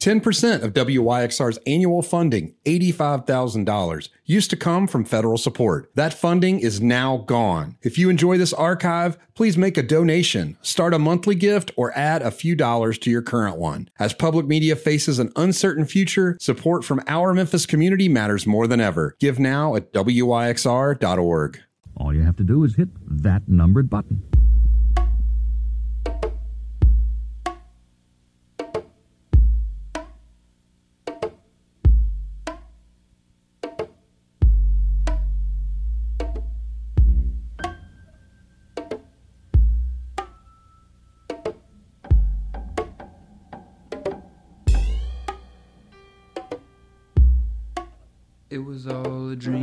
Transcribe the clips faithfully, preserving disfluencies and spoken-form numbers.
ten percent of W Y X R's annual funding, eighty-five thousand dollars, used to come from federal support. That funding is now gone. If you enjoy this archive, please make a donation, start a monthly gift, or add a few dollars to your current one. As public media faces an uncertain future, support from our Memphis community matters more than ever. Give now at W Y X R dot org. All you have to do is hit that numbered button. It was all a dream.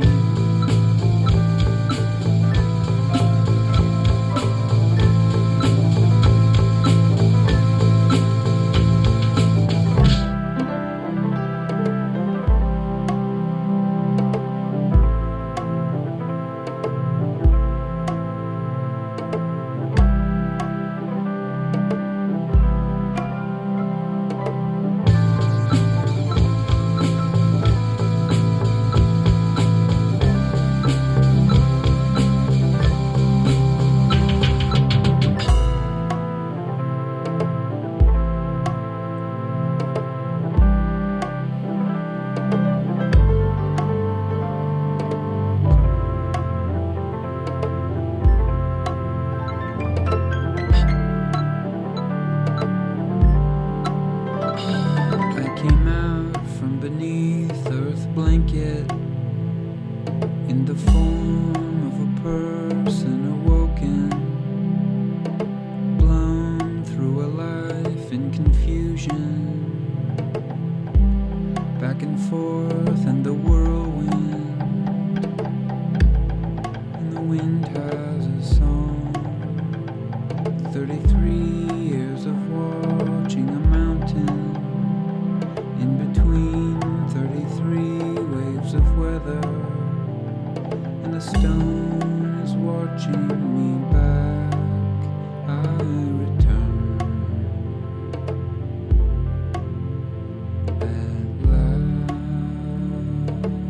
At last.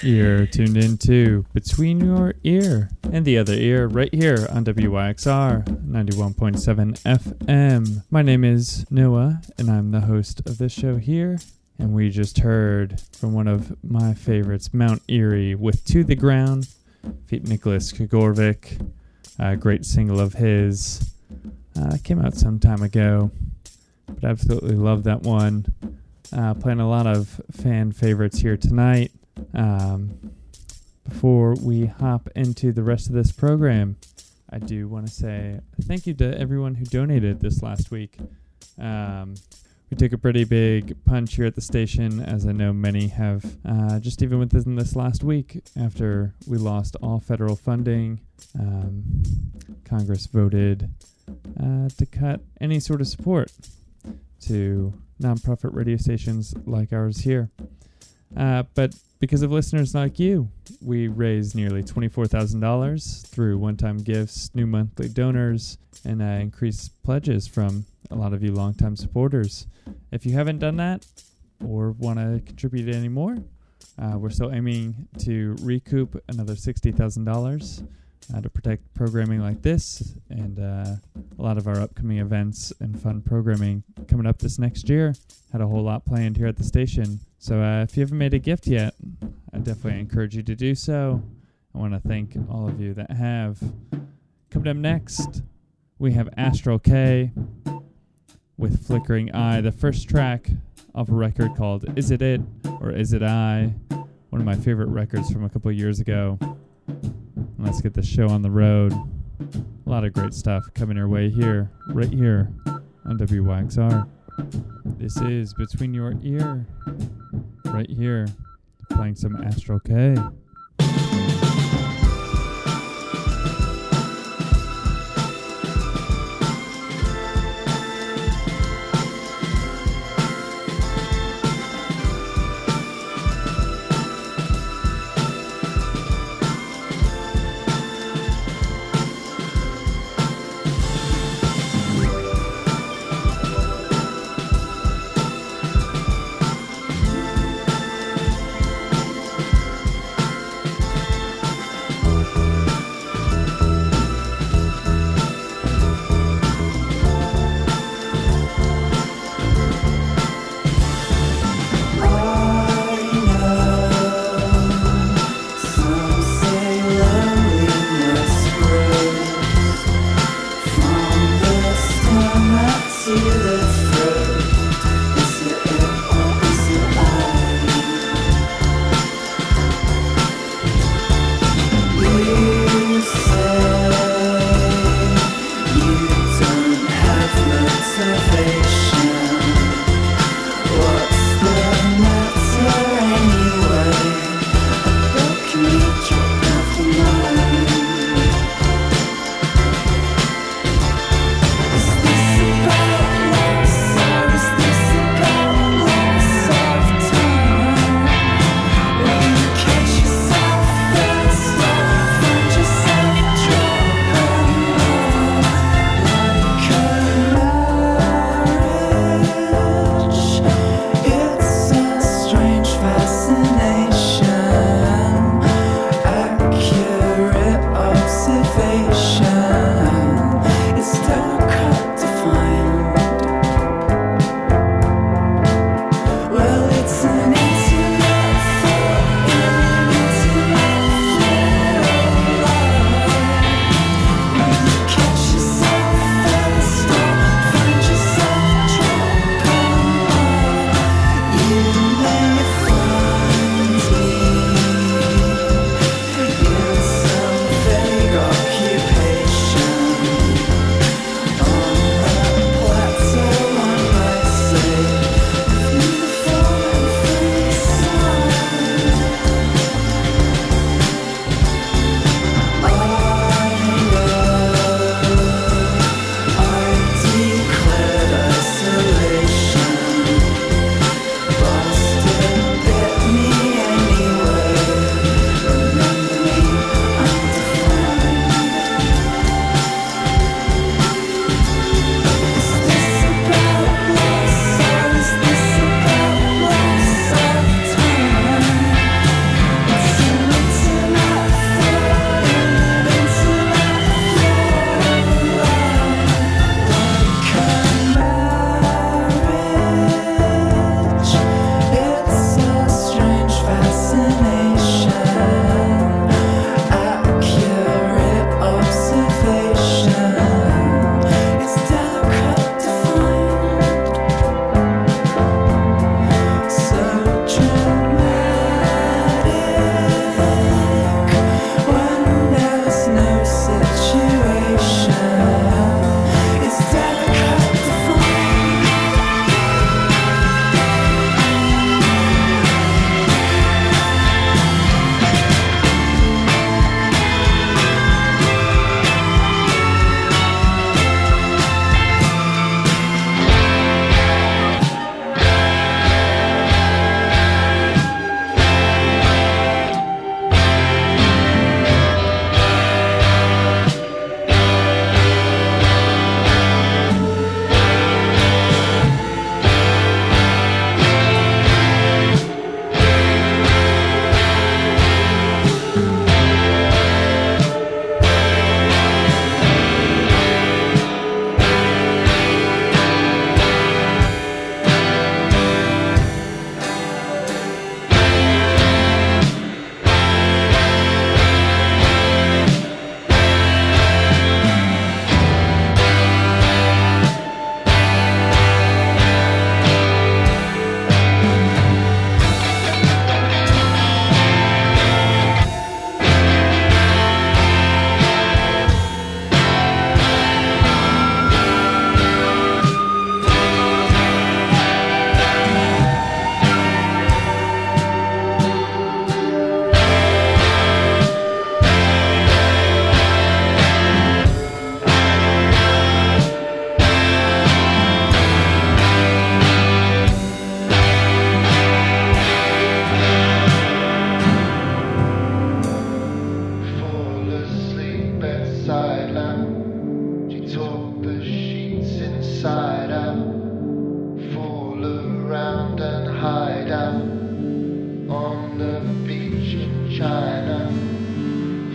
You're tuned into Between Your Ear and the Other Ear right here on W Y X R ninety-one point seven F M. My name is Noah, and I'm the host of this show here. And we just heard from one of my favorites, Mount Erie, with To the Ground, feat. Nicholas Kagorvik, a great single of his. Uh, came out some time ago, but absolutely love that one. Uh, playing a lot of fan favorites here tonight. Um, before we hop into the rest of this program, I do want to say thank you to everyone who donated this last week. Um, we took a pretty big punch here at the station, as I know many have, uh, just even within this last week after we lost all federal funding. Um, Congress voted uh, to cut any sort of support to nonprofit radio stations like ours here. Uh, but because of listeners like you, we raised nearly twenty-four thousand dollars through one-time gifts, new monthly donors, and uh, increased pledges from a lot of you longtime supporters. If you haven't done that or want to contribute any more, uh, we're still aiming to recoup another sixty thousand dollars uh, to protect programming like this and uh, a lot of our upcoming events and fun programming coming up this next year. Had a whole lot planned here at the station. So uh, if you haven't made a gift yet, I definitely encourage you to do so. I want to thank all of you that have. Coming up next, we have Astral K with Flickering Eye, the first track of a record called Is It It or Is It I? One of my favorite records from a couple of years ago. Let's get the show on the road. A lot of great stuff coming your way here, right here on W Y X R. This is Between Your Ear, right here, playing some Astral K.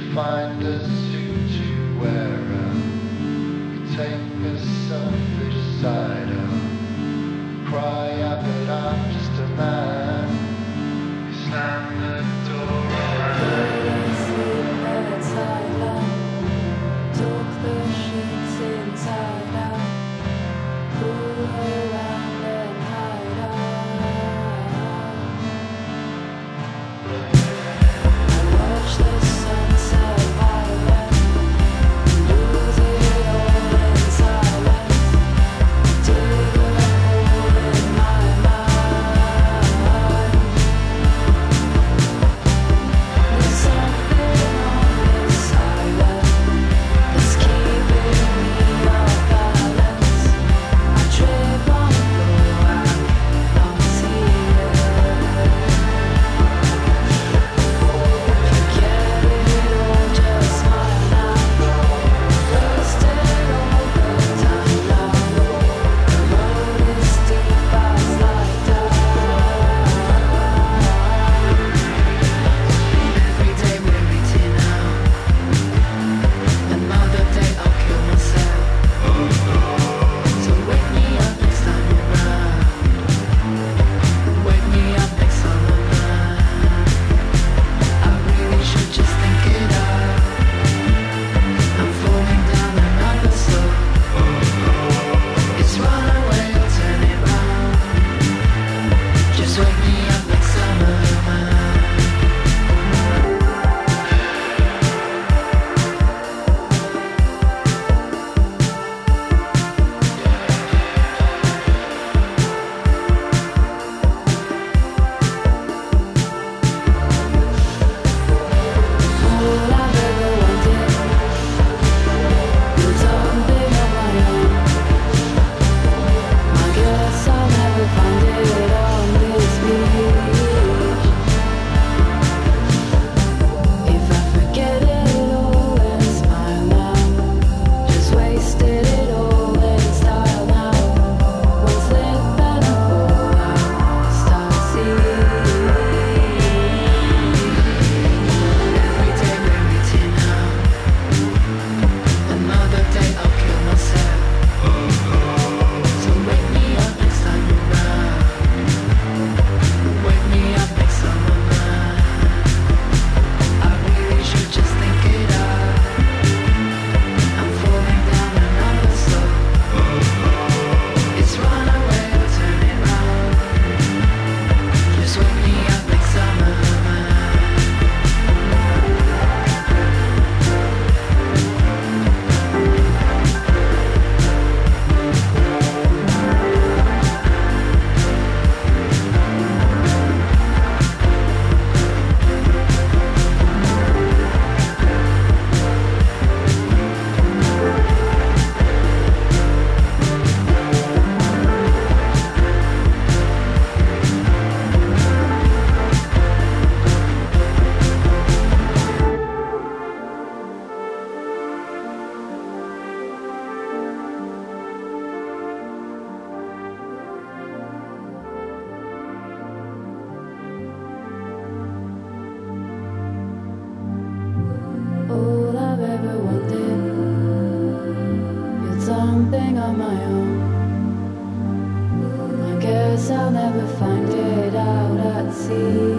find a suit to wear out. Take a selfish side out. Cry out that I'm just a man. You slam the door around. Talk the sheets inside out. Pull around and hide out. I watch the sunset violent. Lose it all in silence. Dig a hole in my mind. There's something on this island that's keeping me off balance. I trip on the floor, I don't see it. Forget it all, just smile now. Wasted all the time now. The road is steep, I slide down. Every day we're eating out. Another day I'll kill myself. So wake me up next time you're around. Wake me up next time I'm around. I really should just think it out. I'm falling down another slope. It's run away or turn it round. Just wake me up next time I'm around. All I've ever wanted, you're something of my own. I guess I'll never find it on this beach. If I forget it all and smile now, just wasted it all in style now. One slip and I fall out, start seeing. Every day we're eating out. Another day I'll kill myself. So wake me up next time you're around. Wake me up next time I'm around. I really should just think it out. I'm falling down another slope. It's run away or turn it round. Just wake me up next time I'm around. All I've ever wanted, it's something on my own. I guess I'll never find it out at sea.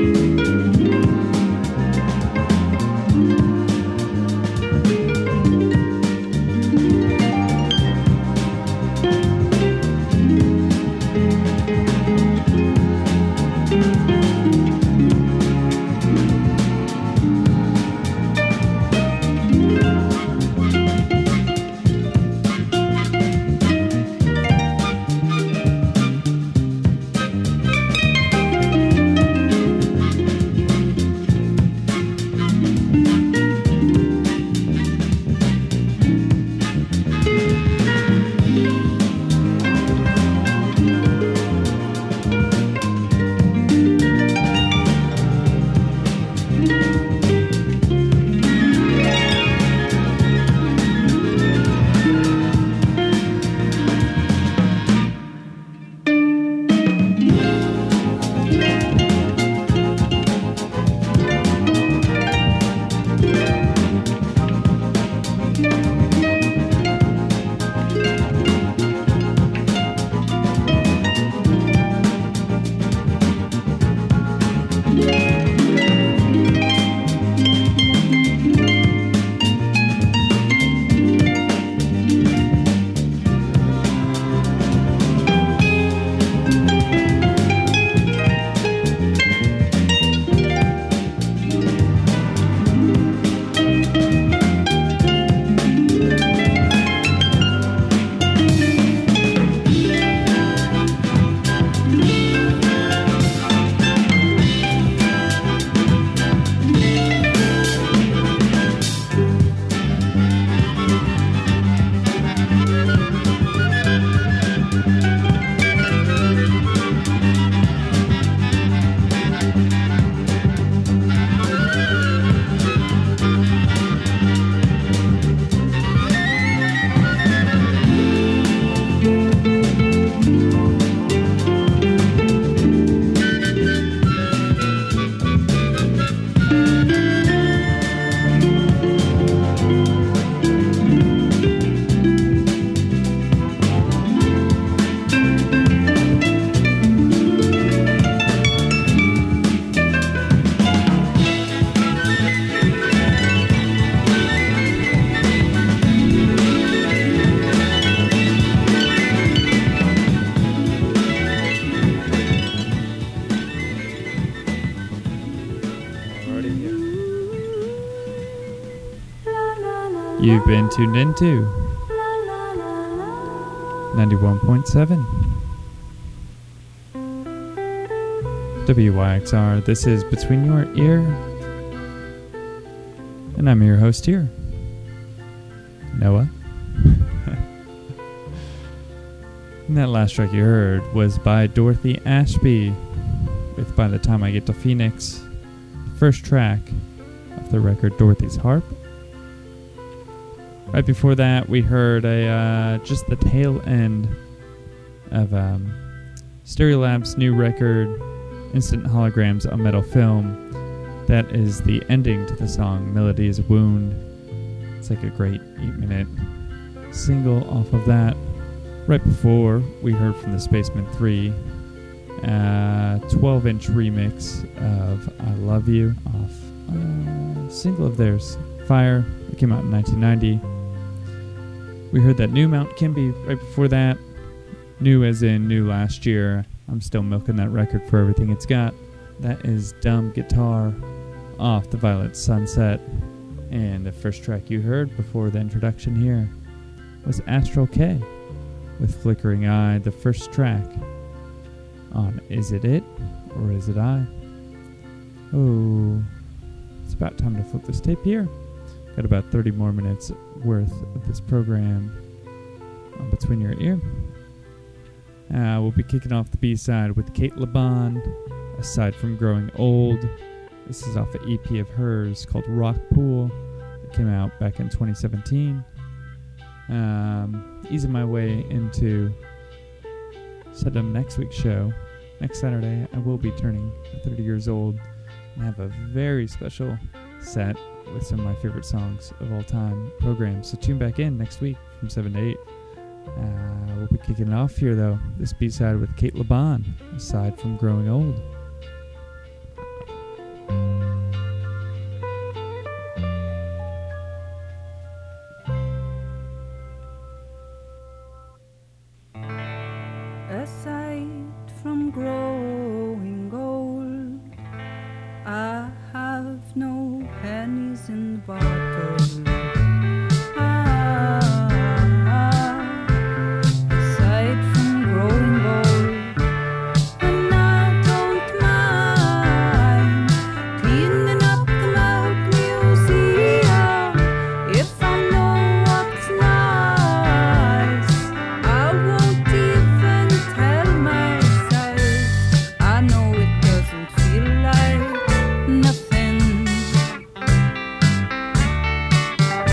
You've been tuned into ninety-one point seven W Y X R. This is Between Your Ear, and I'm your host here, Noah. And that last track you heard was by Dorothy Ashby with By the Time I Get to Phoenix, the first track of the record Dorothy's Harp. Right before that, we heard a uh, just the tail end of um, Stereolab's new record, Instant Holograms on Metal Film. That is the ending to the song Melody's Wound. It's like a great eight-minute single off of that. Right before, we heard from the Spacemen three, a twelve-inch remix of I Love You off a single of theirs, Fire. It came out in nineteen ninety. We heard that new Mount Kimby right before that. New as in new last year. I'm still milking that record for everything it's got. That is Dumb Guitar off the Violet Sunset. And the first track you heard before the introduction here was Astral K with Flickering Eye, the first track on Is It It or Is It I? Oh, it's about time to flip this tape here. Got about thirty more minutes worth of this program on Between Your Ear. Uh, we'll be kicking off the B-side with Kate LeBon, Aside From Growing Old. This is off an E P of hers called Rock Pool. It came out back in twenty seventeen. Um, easing my way into set up next week's show. Next Saturday, I will be turning thirty years old and have a very special set with some of my favorite songs of all time programs. So tune back in next week from seven to eight. Uh, we'll be kicking it off here, though. This B-side with Kate LeBon, Aside From Growing Old. I have no pennies in the bottle. Ah, aside from growing old, and I don't mind cleaning up the Milk Museum if I know what's nice. I won't even tell myself. I know it doesn't feel like nothing.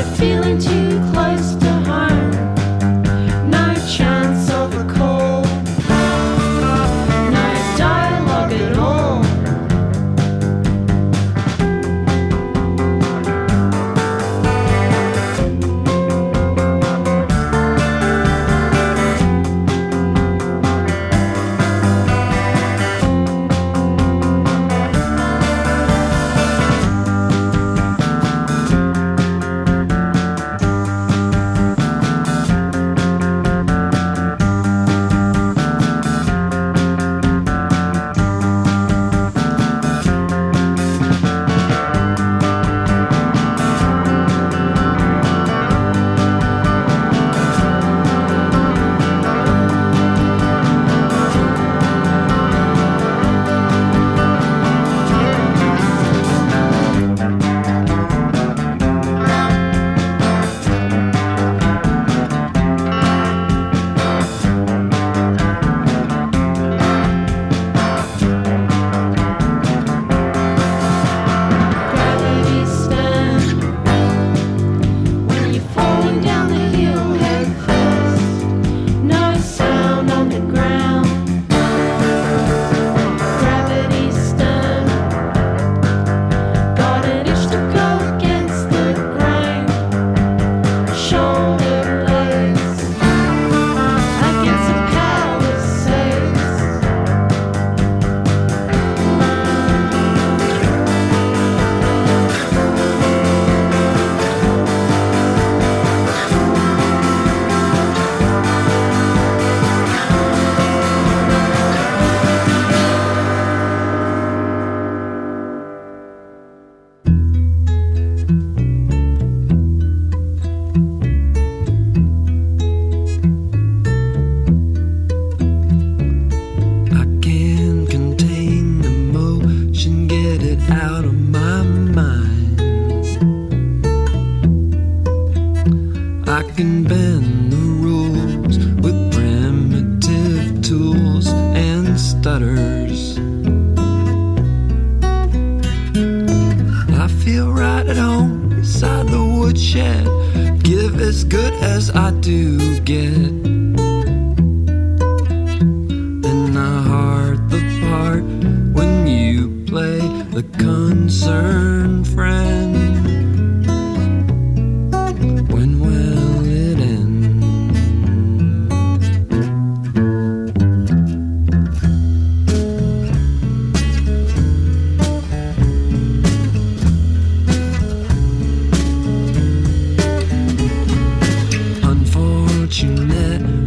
feeling too close to home. No chance of a call. No dialogue at all. Gravity stand when you're falling down the hill head first. No sound on the ground. Gravity stand. Got an itch to go against the grain. Shoulder blades against the palisades. I can't contain emotion, get it out of my mind. I can bend the rules with primitive tools and stutters. I feel right at home beside the woodshed. Give as good as I do get. And I heart the part when you play the concerned friend. When will it end? Unfortunate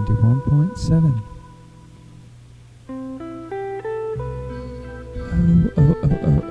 ninety-one point seven. Oh, oh, oh, oh,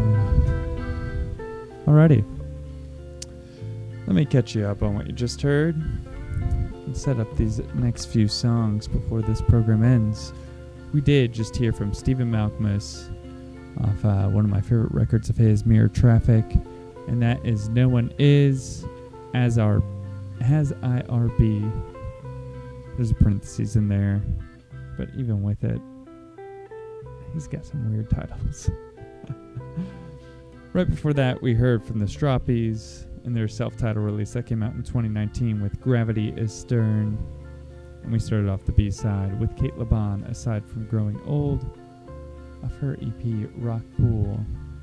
oh. Alrighty. Let me catch you up on what you just heard and set up these next few songs before this program ends. We did just hear from Stephen Malkmus off uh, one of my favorite records of his, Mirror Traffic, and that is No One Is as our has I R B. There's a parentheses in there, but even with it, he's got some weird titles. Right before that, we heard from the Stroppies in their self-titled release that came out in twenty nineteen with Gravity is Stern. And we started off the B-side with Kate Laban, Aside from Growing Old, of her E P Rock Pool.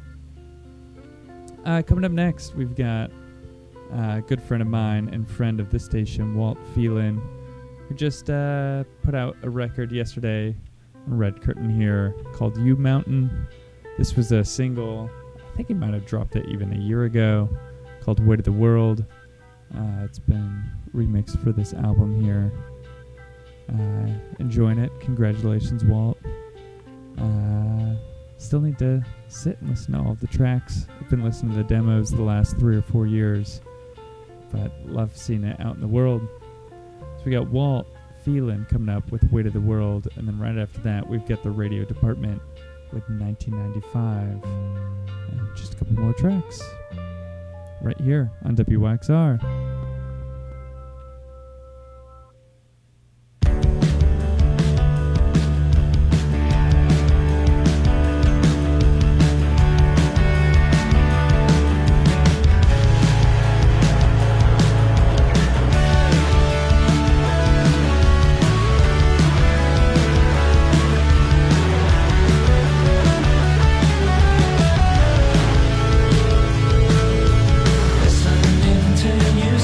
Uh, coming up next, we've got a good friend of mine and friend of the station, Walt Phelan, who just uh, put out a record yesterday on Red Curtain here called U Mountain. This was a single, I think he might have dropped it even a year ago, called Weight of the World. Uh, it's been remixed for this album here. Uh, enjoying it. Congratulations, Walt. Uh, still need to sit and listen to all of the tracks. I've been listening to the demos the last three or four years, but love seeing it out in the world. So we got Walt Phelan coming up with Weight of the World, and then right after that, we've got the Radio Department with nineteen ninety-five. And just a couple more tracks right here on W Y X R. Listening to you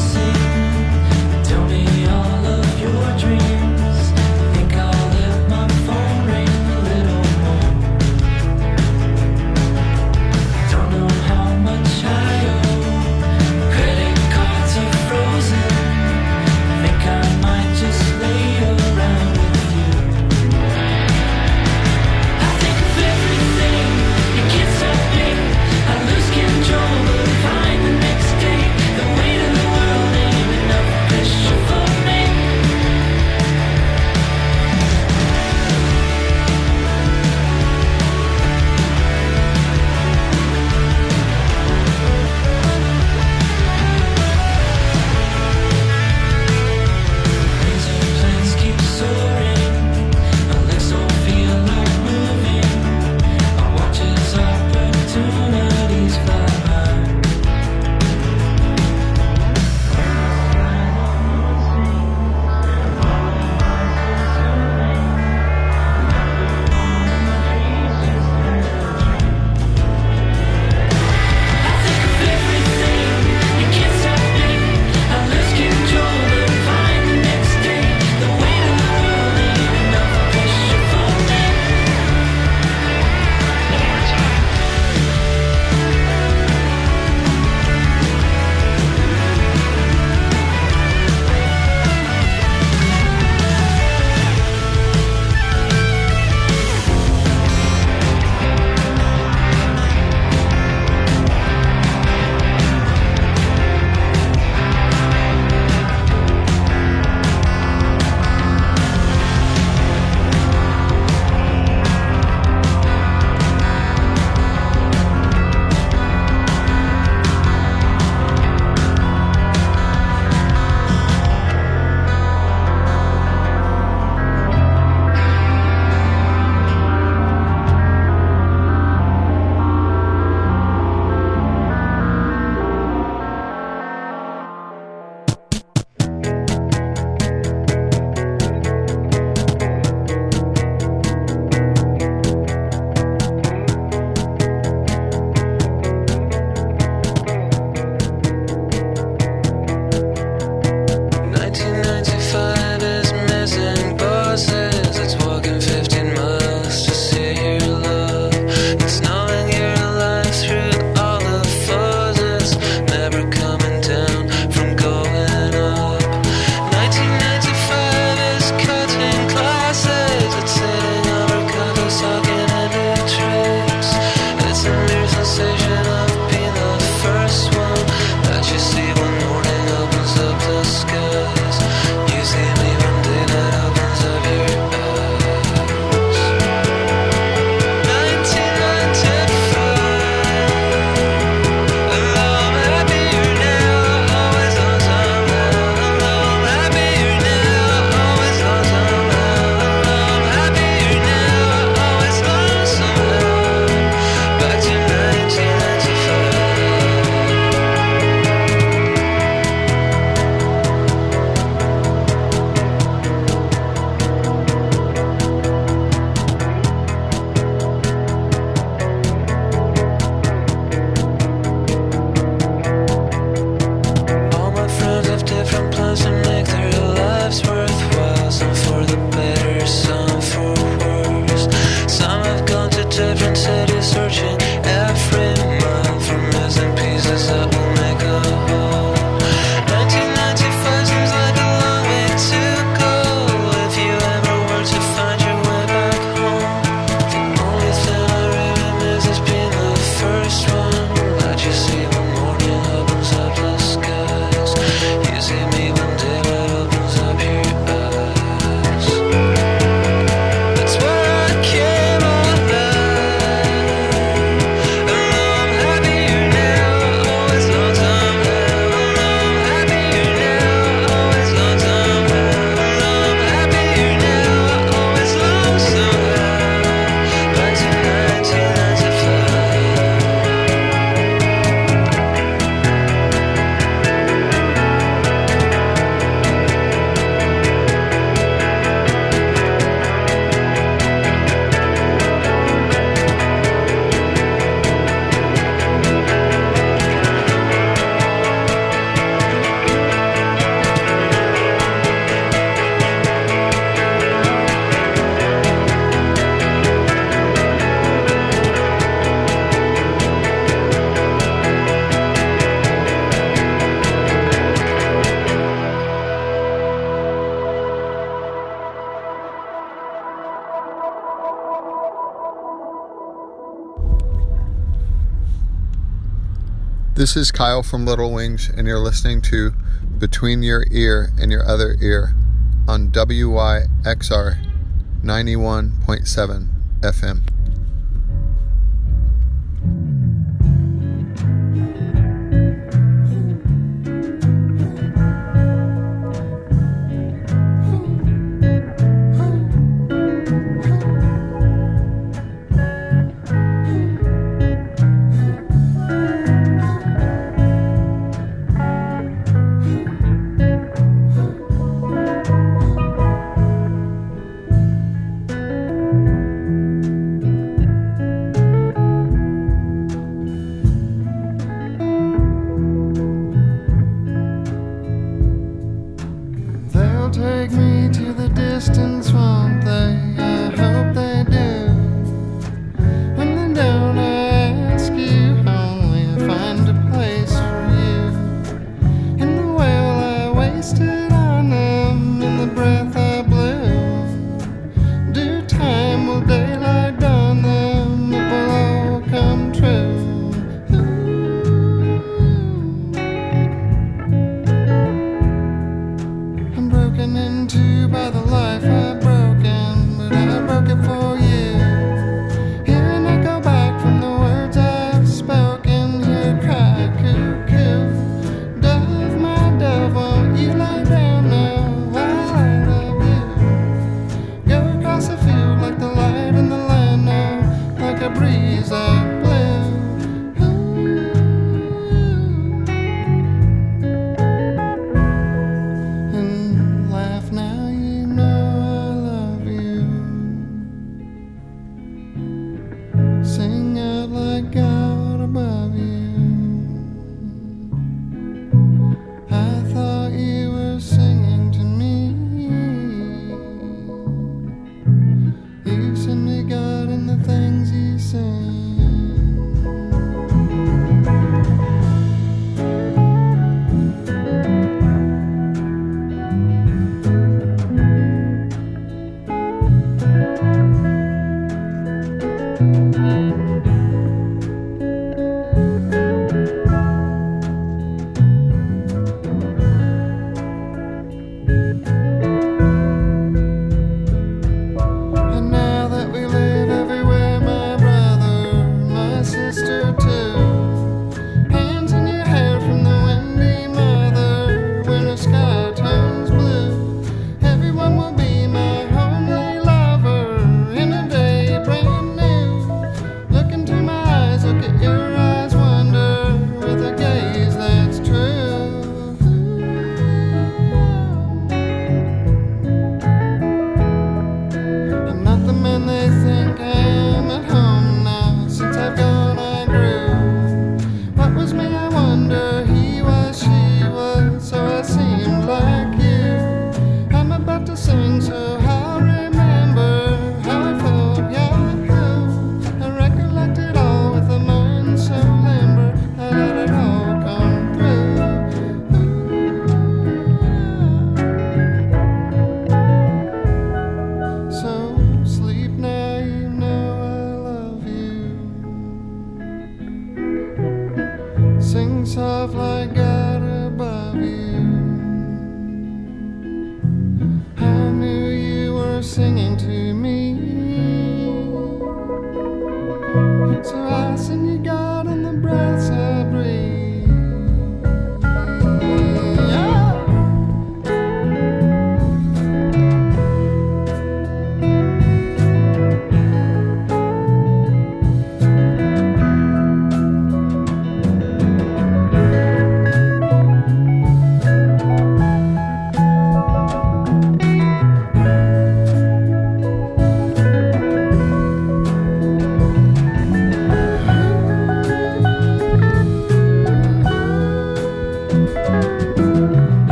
This is Kyle from Little Wings, and you're listening to Between Your Ear and Your Other Ear on W Y X R ninety-one point seven F M.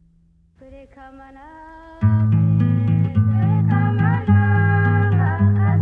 Come on up, come on up,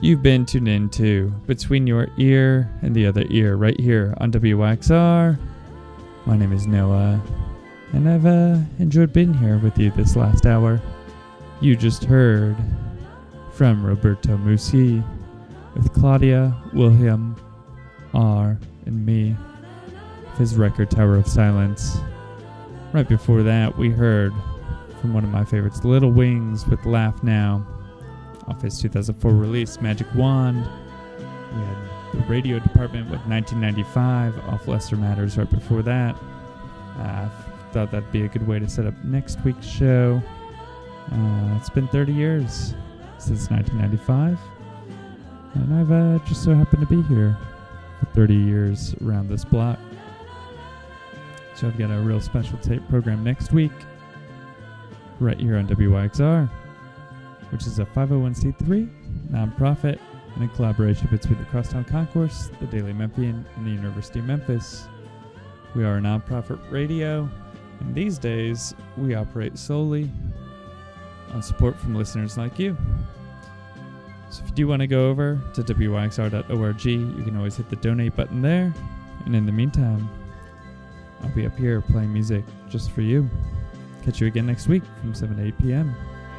You've been tuned in to Between Your Ear and the Other Ear right here on W Y X R. My name is Noah, and I've uh, enjoyed being here with you this last hour. You just heard from Roberto Musi with Claudia, Wilhelm, R, and me with his record Tower of Silence. Right before that, we heard from one of my favorites, Little Wings with Laugh Now, off his two thousand four release, Magic Wand. We had the Radio Department with nineteen ninety-five, off Lesser Matters right before that. I uh, thought that'd be a good way to set up next week's show. Uh, it's been thirty years since nineteen ninety-five, and I've uh, just so happened to be here for thirty years around this block. So I've got a real special tape program next week, right here on W Y X R, which is a five oh one c three nonprofit and a collaboration between the Crosstown Concourse, the Daily Memphian, and the University of Memphis. We are a nonprofit radio, and these days we operate solely on support from listeners like you. So if you do want to go over to W Y X R dot org, you can always hit the donate button there. And in the meantime, I'll be up here playing music just for you. Catch you again next week from seven to eight p.m.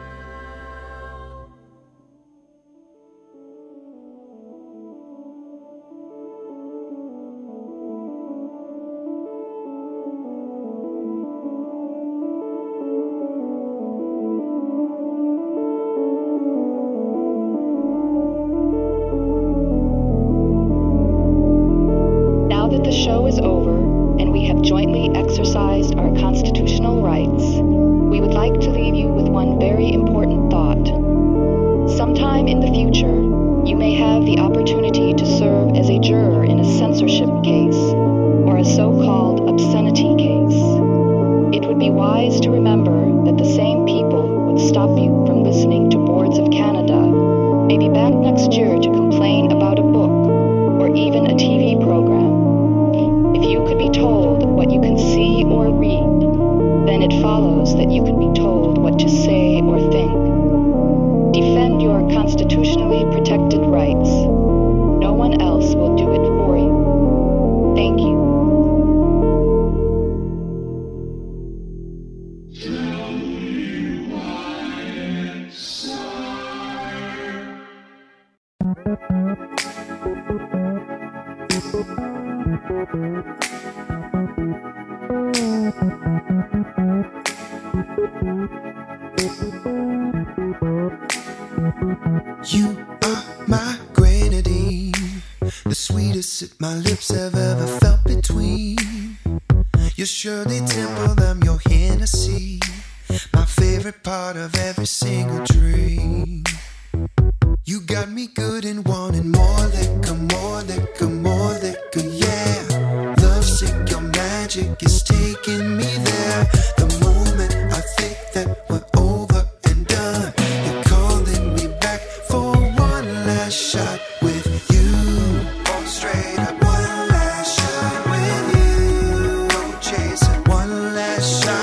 Now that the show is over and we have jointly exercised our constitutional rights, we would like to leave you with one very important thought. Sometime in the future, you may have the opportunity to serve as a juror in a censorship case or a so-called obscenity case. It would be wise to remember that the same people would stop you from listening to Boards of Canada may be back next year to complain about a book or even a T V program. If you could be told what you can see or read, then it follows that you can be told what to say or think. Defend your constitutionally protected rights. No one else will do it for you. Thank you. You are my grenadine, the sweetest that my lips have ever felt between. You're surely temple, I'm your Hennessy, my favorite part of every single dream. You got me good and wanting more liquor, more liquor, more liquor, yeah. Love sick, your magic is taking me there. The moment I think that we're over and done, you're calling me back for one last shot with you. Oh, straight up, one last shot with you. Don't chase it, one last shot.